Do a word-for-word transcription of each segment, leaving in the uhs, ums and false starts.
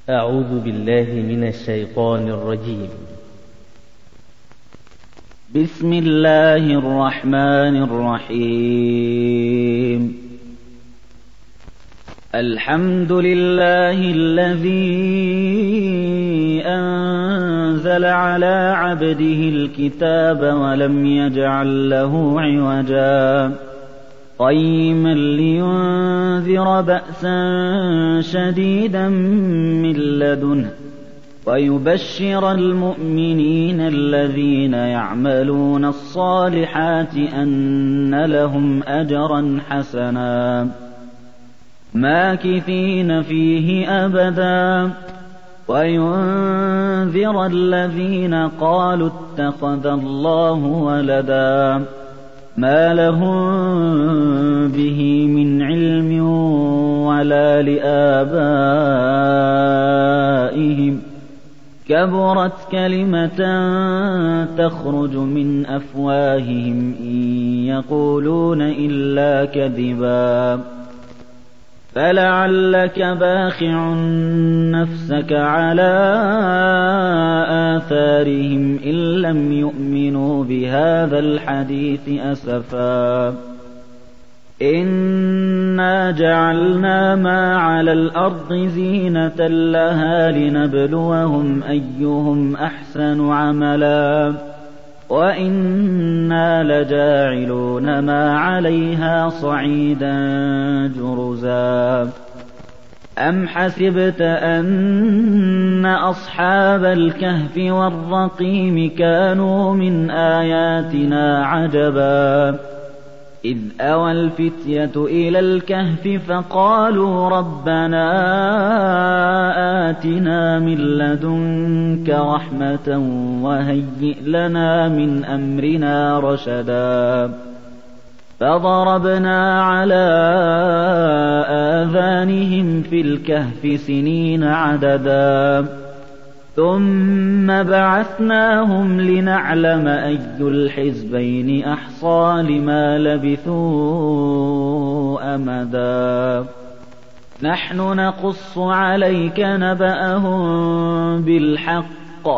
أعوذ بالله من الشيطان الرجيم. بسم الله الرحمن الرحيم. الحمد لله الذي أنزل على عبده الكتاب ولم يجعل له عوجا قيما لينذر بأسا شديدا من لدنه ويبشر المؤمنين الذين يعملون الصالحات أن لهم أجرا حسنا ماكثين فيه أبدا وينذر الذين قالوا اتخذ الله ولدا ما لهم به من علم ولا لآبائهم كبرت كلمة تخرج من أفواههم إن يقولون إلا كذبا فلعلك باخع نفسك على آثارهم إن لم يؤمنوا بهذا الحديث أسفا إنا جعلنا ما على الأرض زينة لها لنبلوهم أيهم أحسن عملا وإنا لجاعلون ما عليها صعيدا جرزا أم حسبت أن أصحاب الكهف والرقيم كانوا من آياتنا عجبا إذ أوى الفتية إلى الكهف فقالوا ربنا آتنا من لدنك رحمة وهيئ لنا من أمرنا رشدا فضربنا على آذانهم في الكهف سنين عددا ثم بعثناهم لنعلم أي الحزبين أحصى لما لبثوا أمدا نحن نقص عليك نبأهم بالحق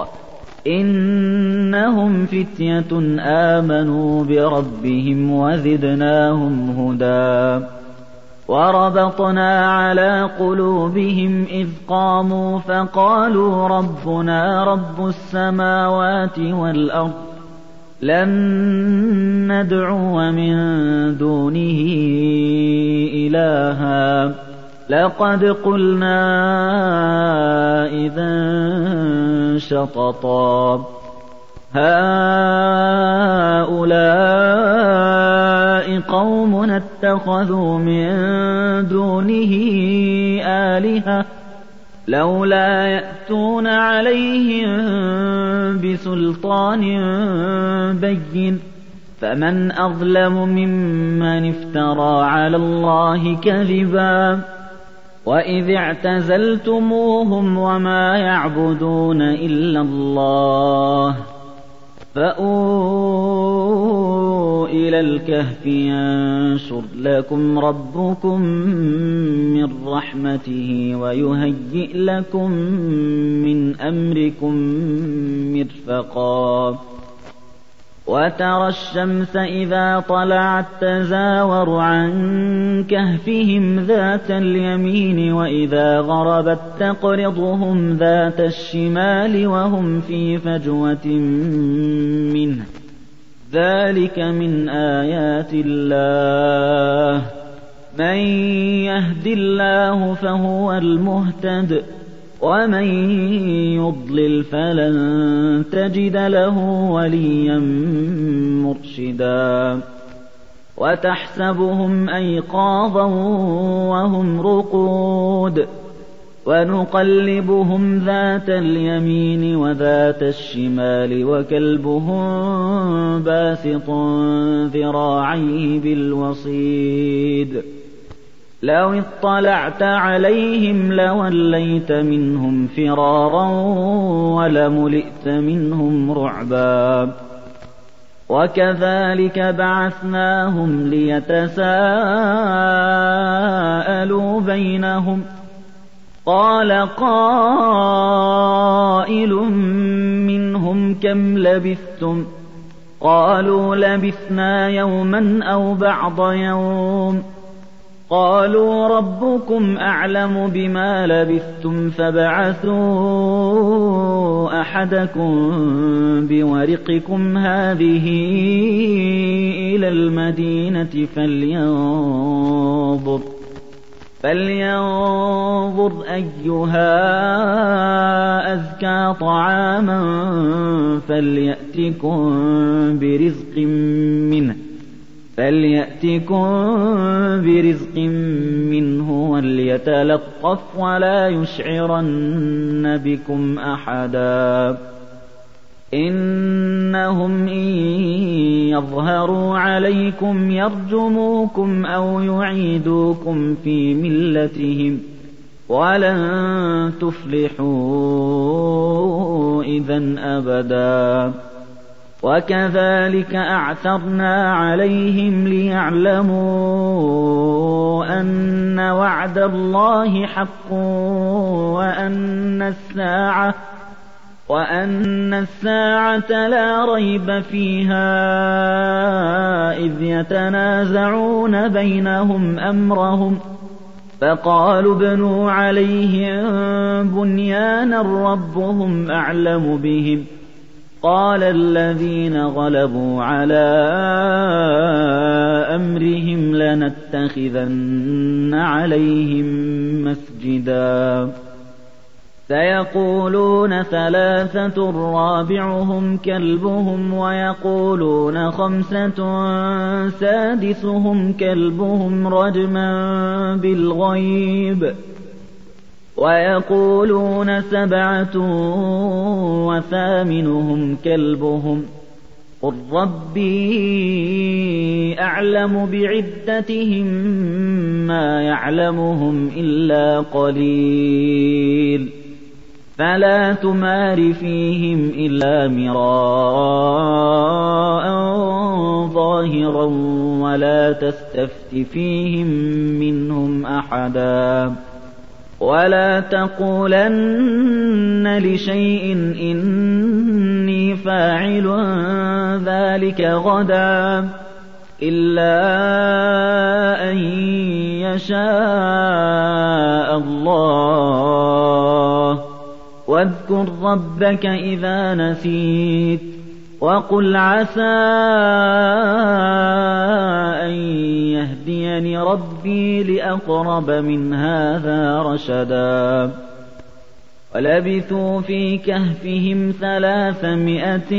إنهم فتية آمنوا بربهم وزدناهم هدى وربطنا على قلوبهم إذ قاموا فقالوا ربنا رب السماوات والأرض لن ندعو من دونه إلها لقد قلنا إذا شططا هؤلاء قوم اتخذوا من دونه آلهة لولا يأتون عليهم بسلطان بين فمن أظلم ممن افترى على الله كذبا وإذ اعتزلتموهم وما يعبدون إلا الله فأووا إلى الكهف ينشر لكم ربكم من رحمته ويهيئ لكم من أمركم مرفقا وترى الشمس إذا طلعت تزاور عن كهفهم ذات اليمين وإذا غربت تقرضهم ذات الشمال وهم في فجوة منه ذلك من آيات الله من يهد الله فهو المهتد ومن يضلل فلن تجد له وليا مرشدا وتحسبهم أيقاظا وهم رقود ونقلبهم ذات اليمين وذات الشمال وكلبهم باسط ذراعيه بالوصيد لو اطلعت عليهم لوليت منهم فرارا ولملئت منهم رعبا وكذلك بعثناهم ليتساءلوا بينهم قال قائل منهم كم لبثتم قالوا لبثنا يوما أو بعض يوم قالوا ربكم أعلم بما لبثتم فابعثوا أحدكم بورقكم هذه إلى المدينة فلينظر فلينظر أيها أزكى طعاما فليأتكم برزق منه فليأتكم برزق منه وليتلطف ولا يشعرن بكم أحدا إنهم إن يظهروا عليكم يرجموكم أو يعيدوكم في ملتهم ولن تفلحوا إذن أبدا وكذلك أعثرنا عليهم ليعلموا أن وعد الله حق وأن الساعة وأن الساعة لا ريب فيها إذ يتنازعون بينهم أمرهم فقالوا ابنوا عليهم بنيانا ربهم أعلم بهم قال الذين غلبوا على أمرهم لنتخذن عليهم مسجدا سيقولون ثلاثة رابعهم كلبهم ويقولون خمسة سادسهم كلبهم رجما بالغيب ويقولون سبعة وثامنهم كلبهم قل ربي أعلم بعدتهم ما يعلمهم إلا قليل فلا تمار فيهم إلا مراء ظاهرا ولا تستفت فيهم منهم أحدا ولا تقولن لشيء إني فاعل ذلك غدا إلا أن يشاء الله واذكر ربك إذا نسيت وقل عسى أن يهديني ربي لأقرب من هذا رشدا ولبثوا في كهفهم ثلاثمائة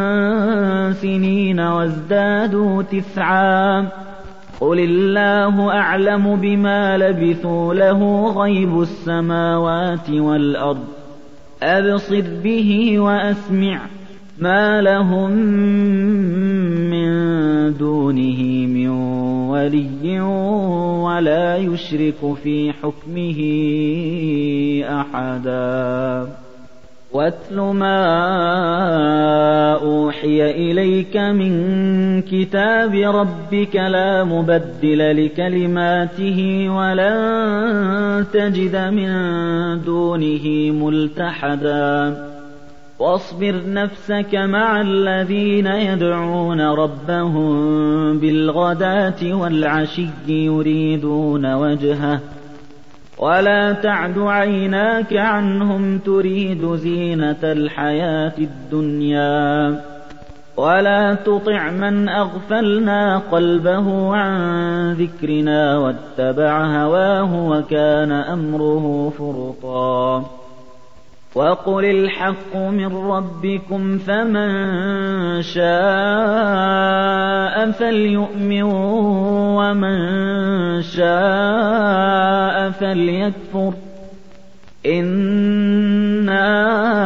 سنين وازدادوا تسعا قل الله أعلم بما لبثوا له غيب السماوات والأرض أبصر به وأسمع ما لهم من دونه من ولي ولا يشرك في حكمه أحدا واتل ما أوحي إليك من كتاب ربك لا مبدل لكلماته ولن تجد من دونه ملتحدا واصبر نفسك مع الذين يدعون ربهم بالغداة والعشي يريدون وجهه ولا تعد عيناك عنهم تريد زينة الحياة الدنيا ولا تطع من أغفلنا قلبه عن ذكرنا واتبع هواه وكان أمره فرطا وقل الحق من ربكم فمن شاء فليؤمن ومن شاء فليكفر إنا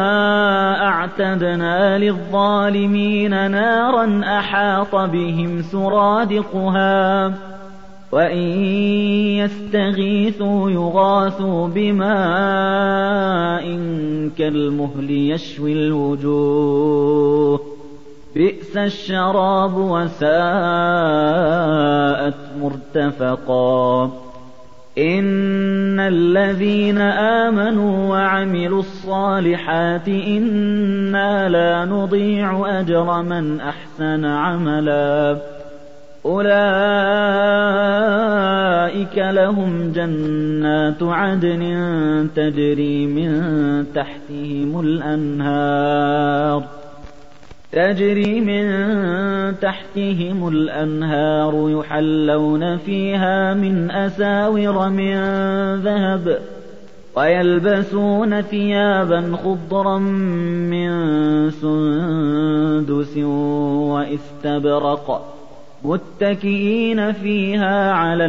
أعتدنا للظالمين نارا أحاط بهم سرادقها وإن يستغيثوا يغاثوا بماء كالمهل يشوي الوجوه بئس الشراب وساءت مرتفقا إن الذين آمنوا وعملوا الصالحات إنا لا نضيع أجر من أحسن عملا أولئك لهم جنات عدن تجري من تحتهم الأنهار تجري من تحتهم الأنهار يحلون فيها من أساور من ذهب ويلبسون ثيابا خضرا من سندس واستبرق متكئين فيها على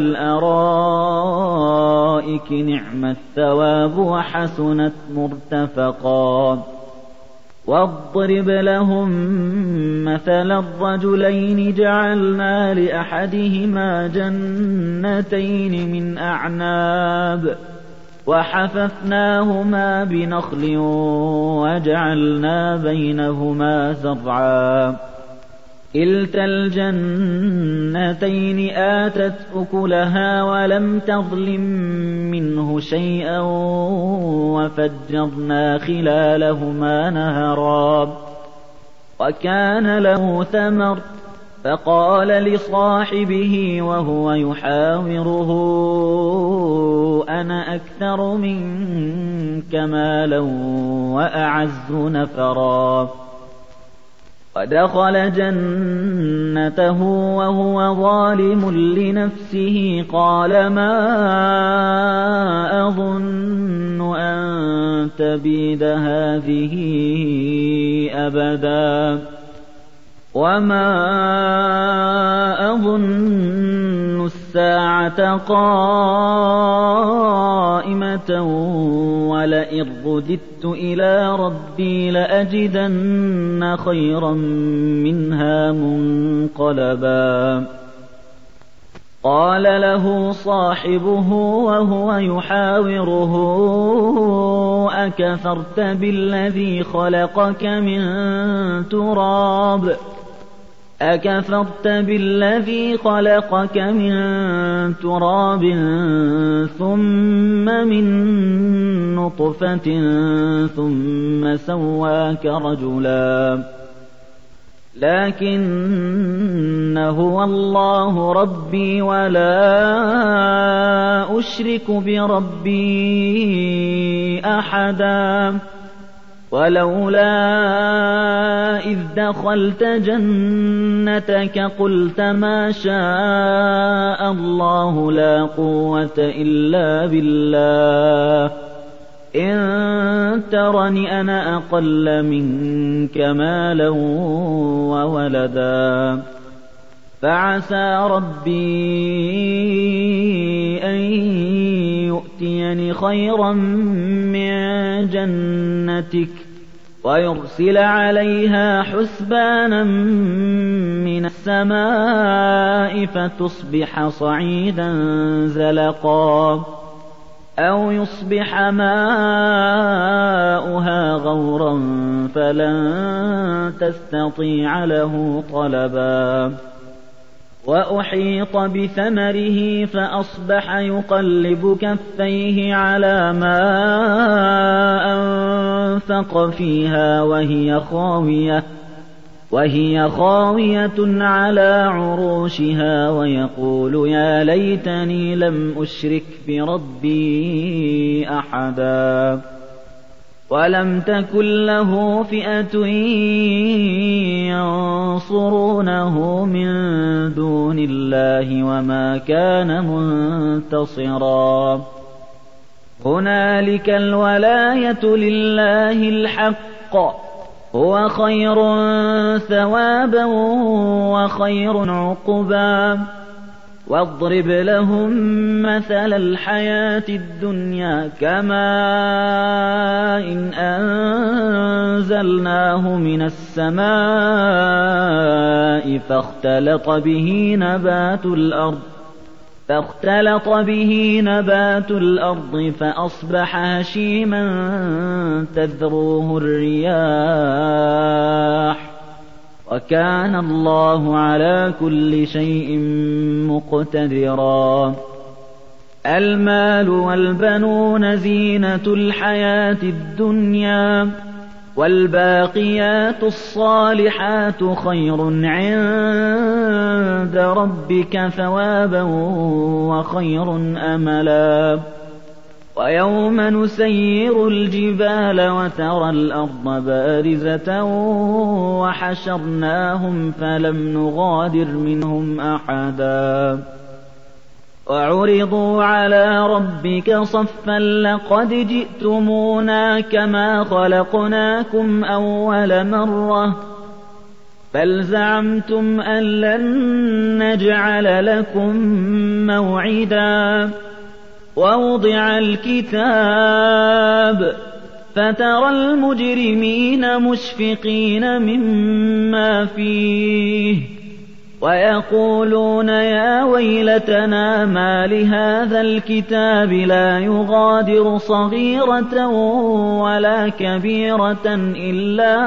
الأرائك نعم الثواب وحسنت مرتفقا واضرب لهم مثل الرجلين جعلنا لأحدهما جنتين من أعناب وحففناهما بنخل وجعلنا بينهما زرعا كلتا الجنتين آتت أكلها ولم تظلم منه شيئا وفجرنا خلالهما نهرا وكان له ثمر فقال لصاحبه وهو يحاوره أنا أكثر منك مالا وأعز نفرا ودخل جنته وهو ظالم لنفسه قال ما أظن أن تبيد هذه أبدا وما أظن الساعة قائمة ولئن رددت إلى ربي لأجدن خيرا منها منقلبا قال له صاحبه وهو يحاوره أكفرت بالذي خلقك من تراب أكفرت بالذي خلقك من تراب ثم من نطفة ثم سواك رجلا لكن هو الله ربي ولا أشرك بربي أحدا ولولا إذ دخلت جنتك قلت ما شاء الله لا قوة إلا بالله إن ترني أنا أقل منك مالا وولدا فعسى ربي أن يؤتيني خيرا من جنتك ويرسل عليها حسبانا من السماء فتصبح صعيدا زلقا أو يصبح ماؤها غورا فلن تستطيع له طلبا وأحيط بثمره فأصبح يقلب كفيه على ما أنفق فيها وهي خاوية وهي خاوية على عروشها ويقول يا ليتني لم أشرك بربي أحدا ولم تكن له فئة ينصرونه من دون الله وما كان منتصرا هنالك الولاية لله الحق هو خير ثوابا وخير عقبا واضرب لهم مثل الحياة الدنيا كماء إن أنزلناه من السماء فاختلط به نبات الأرض فاختلط به نبات الأرض فأصبح هشيما تذروه الرياح وكان الله على كل شيء مقتدرا المال والبنون زينة الحياة الدنيا والباقيات الصالحات خير عند ربك ثوابا وخير أملا ويوم نسير الجبال وترى الأرض بارزة وحشرناهم فلم نغادر منهم أحدا وعرضوا على ربك صفا لقد جئتمونا كما خلقناكم أول مرة بل زعمتم أن لن نجعل لكم موعدا ووضع الكتاب فترى المجرمين مشفقين مما فيه ويقولون يا ويلتنا ما لهذا الكتاب لا يغادر صغيرة ولا كبيرة إلا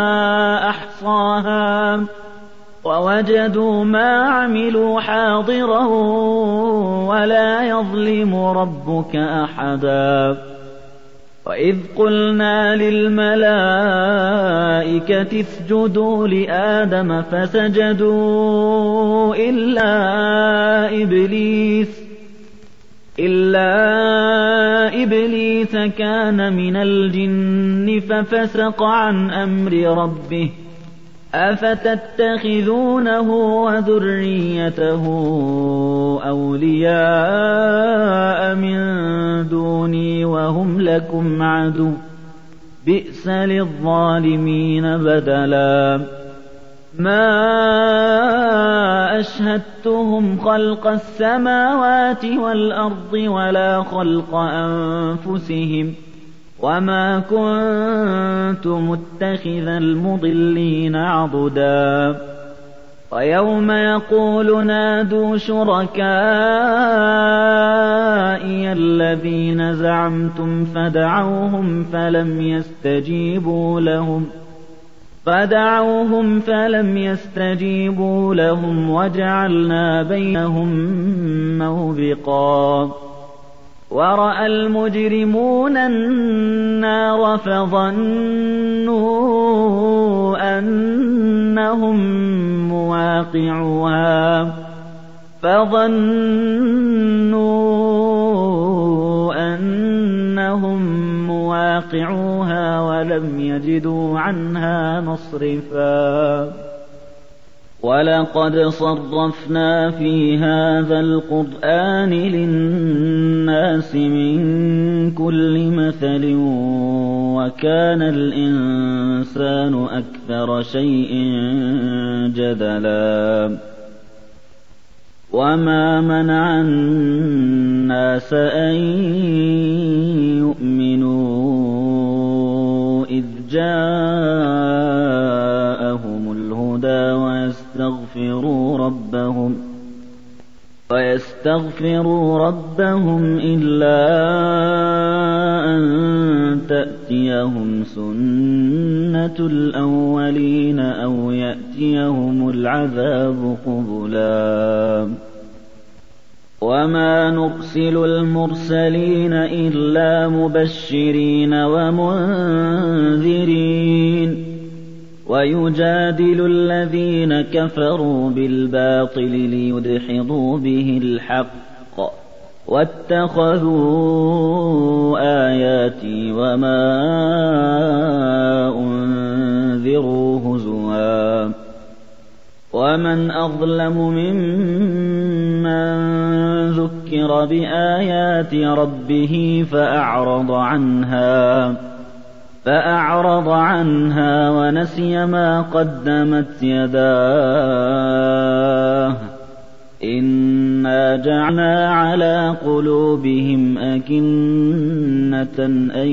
أحصاها ووجدوا ما عملوا حاضرا ولا يظلم ربك أحدا وإذ قلنا للملائكة اسجدوا لآدم فسجدوا إلا إبليس إلا إبليس كان من الجن ففسق عن أمر ربه أفتتخذونه وذريته أولياء من دوني وهم لكم عدو بئس للظالمين بدلا ما أشهدتهم خلق السماوات والأرض ولا خلق أنفسهم وما كنت متخذ المضلين عضدا ويوم يقول نادوا شركائي الذين زعمتم فدعوهم فلم يستجيبوا لهم فدعوهم فلم يستجيبوا لهم وجعلنا بينهم موبقا ورأى المجرمون النار فظنوا أنهم مواقعوها فظنوا أنهم مواقعوها ولم يجدوا عنها مصرفا ولقد صرفنا في هذا القرآن للناس من كل مثل وكان الإنسان أكثر شيء جدلا وما منع الناس أن يؤمنوا إذ جاءهم الهدى ويستغفروا ربهم ويستغفروا ربهم إلا أن تأتيهم سنة الأولين أو يأتيهم العذاب قبلا وما نرسل المرسلين إلا مبشرين ومنذرين ويجادل الذين كفروا بالباطل ليدحضوا به الحق واتخذوا آياتي وما أنذروا هزوا ومن أظلم ممن ذكر بآيات ربه فأعرض عنها فأعرض عنها ونسي ما قدمت يداه إنا جعلنا على قلوبهم أكنة أن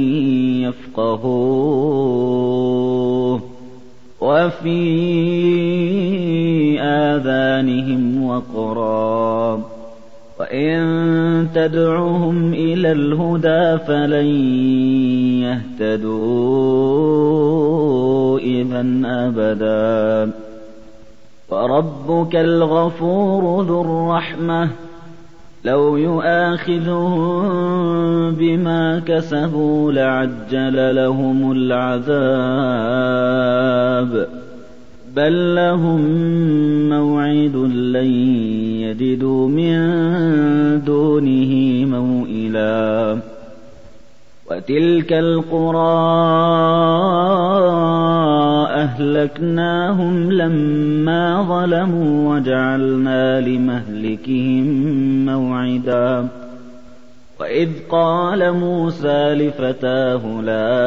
يفقهوه وفي آذانهم وقرا وإن تدعهم إلى الهدى فلن يهتدوا إذن أبدا وربك الغفور ذو الرحمة لو يؤاخذهم بما كسبوا لعجل لهم العذاب بل لهم موعد لن يجدوا من دونه موئلا وتلك القرى أهلكناهم لما ظلموا وجعلنا لمهلكهم موعدا وإذ قال موسى لفتاه لا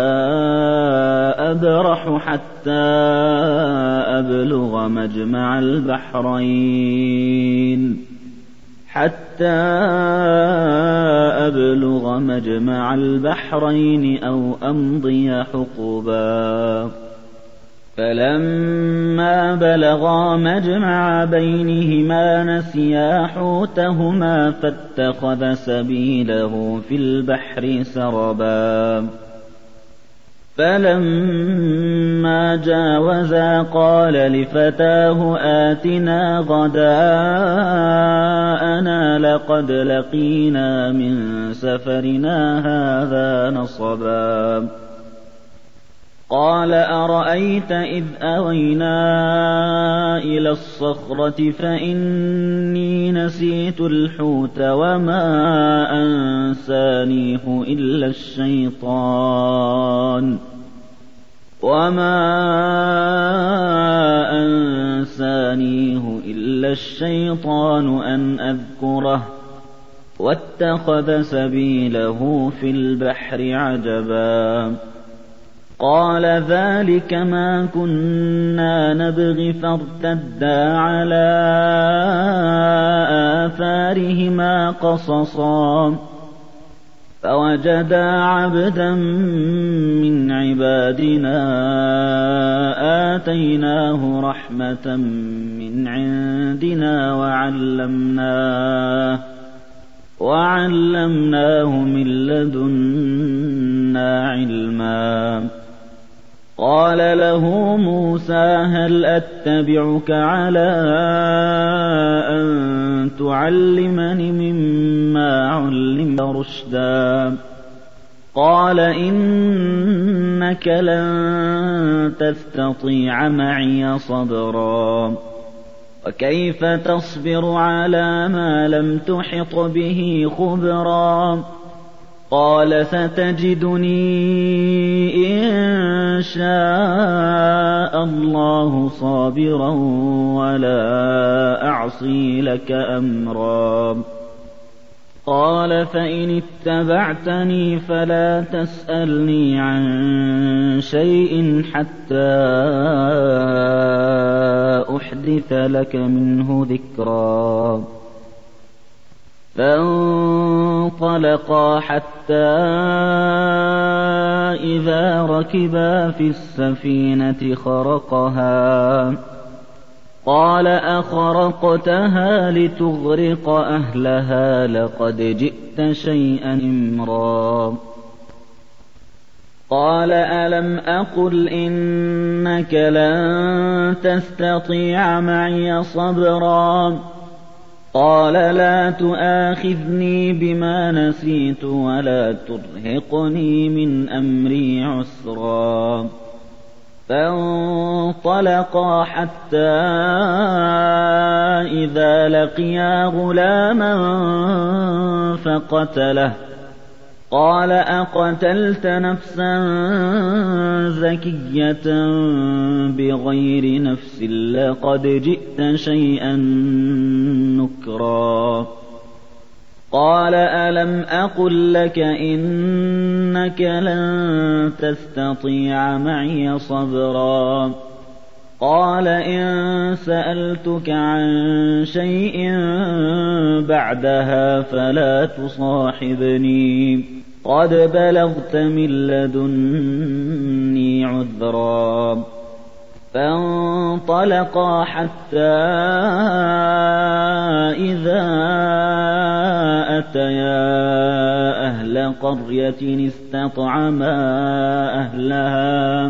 أبرح حتى أبلغ مجمع البحرين حتى أبلغ مجمع البحرين أو أمضي حقبا فلما بلغا مجمع بينهما نسيا حوتهما فاتخذ سبيله في البحر سربا فلما جاوزا قال لفتاه آتنا غداءنا لقد لقينا من سفرنا هذا نصبا قال أرأيت إذ أوينا إلى الصخرة فإني نسيت الحوت وما أنسانيه إلا الشيطان وما أنسانيه إلا الشيطان أن أذكره واتخذ سبيله في البحر عجبا قال ذلك ما كنا نبغي فارتدا على آثارهما قصصا فوجدا عبدا من عبادنا آتيناه رحمة من عندنا وعلمناه وعلمناه من لدنا علما قال له موسى هل أتبعك على أن تعلمني مما علمت رشدا قال إنك لن تستطيع معي صبرا وكيف تصبر على ما لم تحط به خبرا قال ستجدني إن شاء الله صابرا ولا أعصي لك أمرا قال فإن اتبعتني فلا تسألني عن شيء حتى أحدث لك منه ذكرا فانطلقا حتى إذا ركبا في السفينة خرقها قال أخرقتها لتغرق أهلها لقد جئت شيئا إمرا قال ألم أقل إنك لن تستطيع معي صبرا قال لا تؤاخذني بما نسيت ولا ترهقني من أمري عسرا فانطلقا حتى إذا لقيا غلاما فقتله قال أقتلت نفسا زكية بغير نفس لقد جئت شيئا نكرا قال ألم أقل لك إنك لن تستطيع معي صبرا قال إن سألتك عن شيء بعدها فلا تصاحبني قد بلغت من لدني عذرا فانطلقا حتى إذا أتيا أهل قرية استطعما أهلها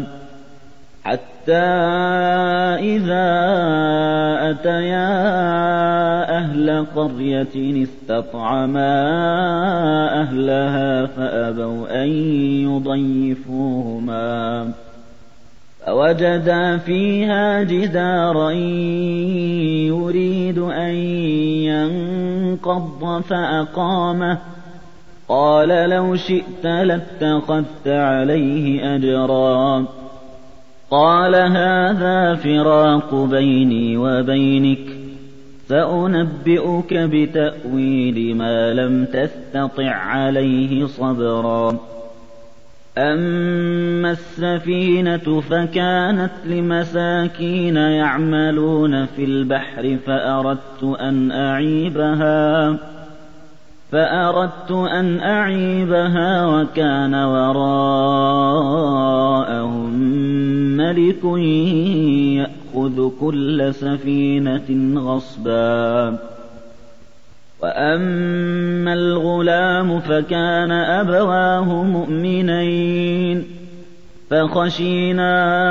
حتى إذا أتيا أهل قرية استطعما أهلها فأبوا أن يضيفوهما فوجدا فيها جدارا يريد أن ينقض فأقامه قال لو شئت لاتخذت عليه أجرا قال هذا فراق بيني وبينك سأنبئك بتأويل ما لم تستطع عليه صبرا أما السفينة فكانت لمساكين يعملون في البحر فأردت أن أعيبها فأردت أن أعيبها وكان وراءهم ملك يأخذ كل سفينة غصبا وأما الغلام فكان أبواه مؤمنين فخشينا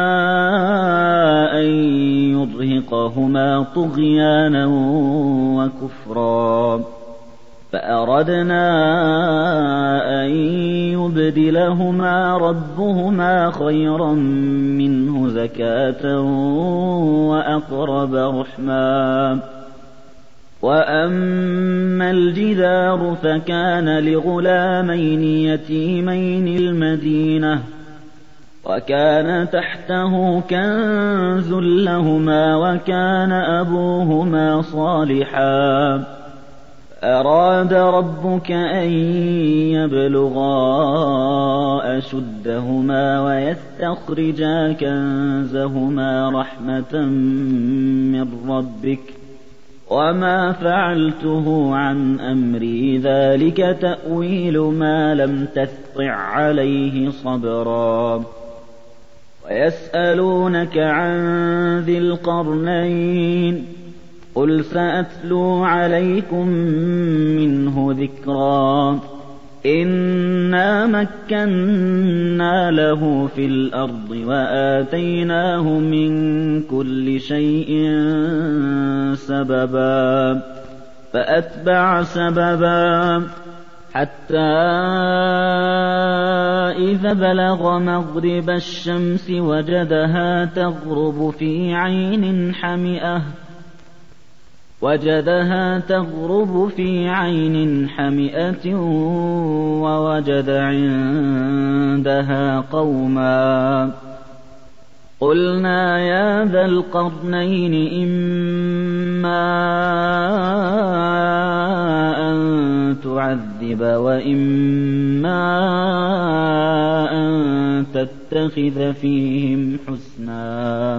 أن يرهقهما طغيانا وكفرا فأردنا أن يبدلهما ربهما خيرا منه زكاة وأقرب رحما وأما الجدار فكان لغلامين يتيمين المدينة وكان تحته كنز لهما وكان أبوهما صالحا أراد ربك أن يبلغا أشدهما ويستخرجا كنزهما رحمة من ربك وما فعلته عن أمري ذلك تأويل ما لم تستطع عليه صبرا ويسألونك عن ذي القرنين قل سأتلو عليكم منه ذكرا إنا مكنا له في الأرض وآتيناه من كل شيء سببا فأتبع سببا حتى إذا بلغ مغرب الشمس وجدها تغرب في عين حمئة وجدها تغرب في عين حمئة ووجد عندها قوما قلنا يا ذا القرنين إما أن تعذب وإما أن تتخذ فيهم حسنا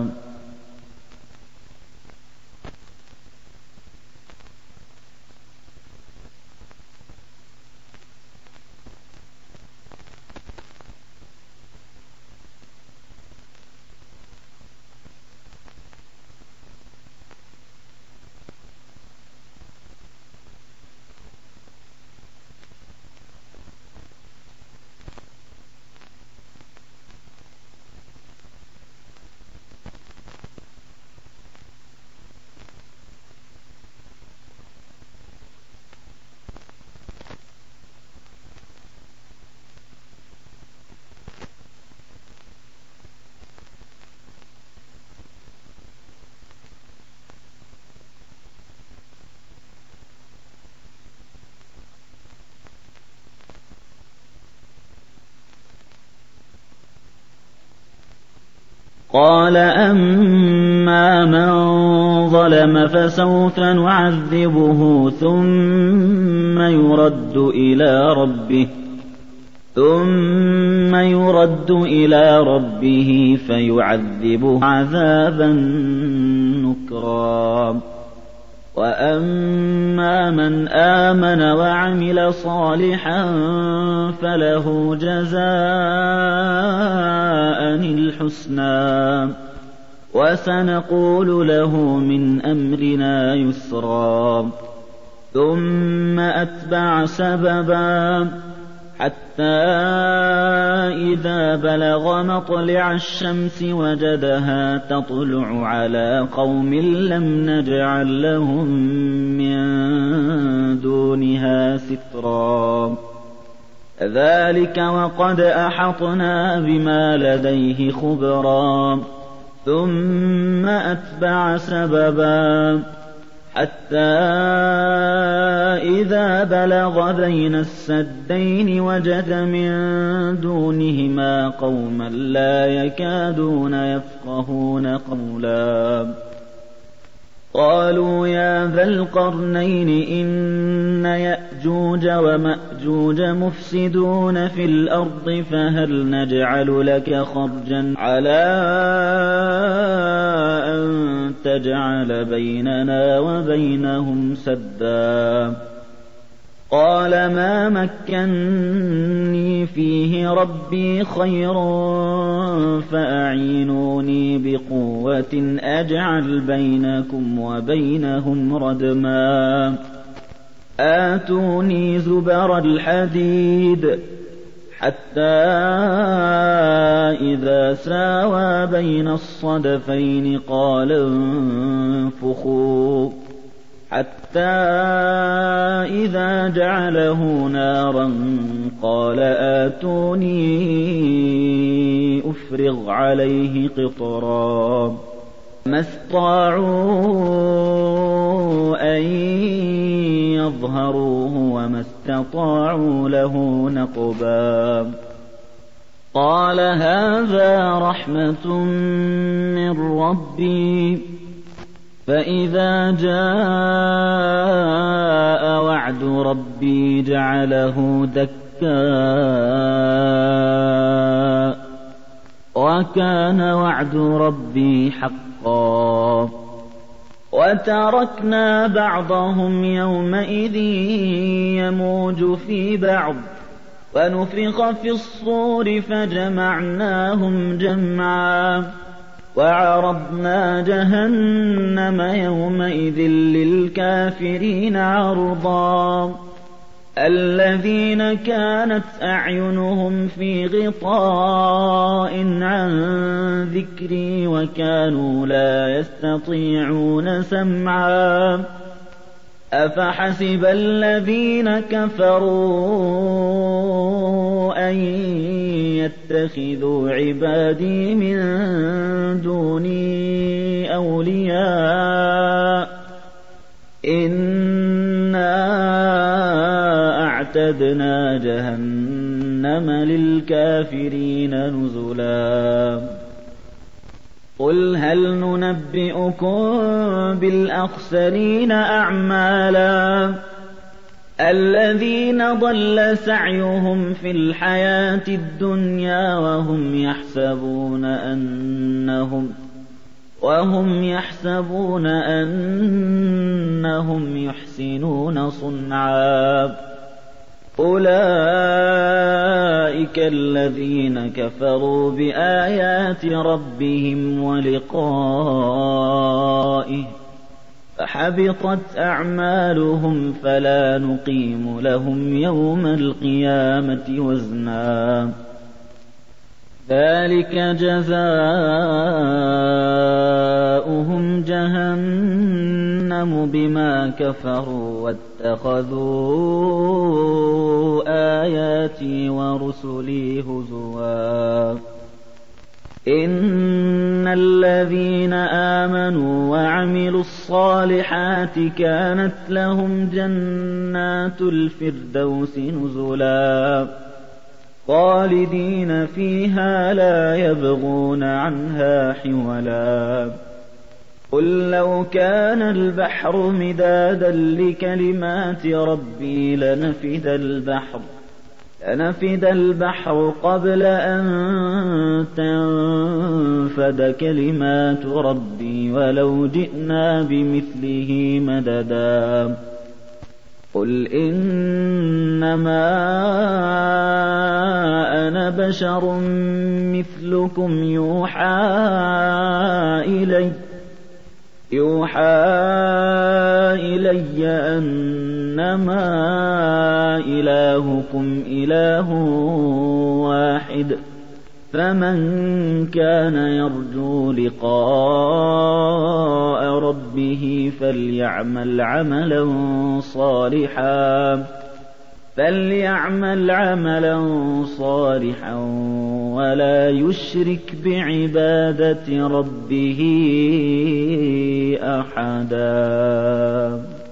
قال أما من ظلم فسوف نعذبه ثم يرد إلى ربه ثم يرد إلى ربه فيعذبه عذابا نكرا وأما من آمن وعمل صالحا فله جزاء الحسنى وسنقول له من أمرنا يسرا ثم أتبع سببا حتى إذا بلغ مطلع الشمس وجدها تطلع على قوم لم نجعل لهم من دونها سترا ذلك وقد أحطنا بما لديه خبرا ثم أتبع سببا حتى إذا بلغ بين السدين وجد من دونهما قوما لا يكادون يفقهون قولا قالوا يا ذا القرنين إن يأجوج ومأجوج مفسدون في الأرض فهل نجعل لك خرجا على أن تجعل بيننا وبينهم سدا قال ما مكني فيه ربي خير فأعينوني بقوة أجعل بينكم وبينهم ردما آتوني زبر الحديد حتى إذا ساوى بين الصدفين قال انفخوا حتى إذا جعله نارا قال آتوني أفرغ عليه قطرا ما استطاعوا أن يظهروه وما استطاعوا له نقبا قال هذا رحمة من ربي فإذا جاء وعد ربي جعله دكا وكان وعد ربي حقا وتركنا بعضهم يومئذ يموج في بعض ونفخ في الصور فجمعناهم جمعا وعرضنا جهنم يومئذ للكافرين عرضا الذين كانت أعينهم في غطاء عن ذكري وكانوا لا يستطيعون سمعا أفحسب الذين كفروا أن يتخذوا عبادي من دوني أولياء إنا أعتدنا جهنم للكافرين نزلا قل هل ننبئكم بالأخسرين أعمالا الذين ضل سعيهم في الحياة الدنيا وهم يحسبون أنهم وهم يحسبون أنهم يحسنون صنعا أولئك الذين كفروا بآيات ربهم ولقائه فحبطت أعمالهم فلا نقيم لهم يوم القيامة وزنا ذلك جزاؤهم جهنم بما كفروا واتخذوا آياتي ورسلي هزوا إن الذين آمنوا وعملوا الصالحات كانت لهم جنات الفردوس نزلا خالدين فيها لا يبغون عنها حولا قل لو كان البحر مدادا لكلمات ربي لنفد البحر لنفد البحر قبل أن تنفد كلمات ربي ولو جئنا بمثله مددا قل إنما أنا بشر مثلكم يوحى إلي يوحى إلي أنما إلهكم إله واحد فمن كان يرجو لقاء ربه فليعمل عملا صالحا فليعمل عملا صالحا ولا يشرك بعبادة ربه أحدا.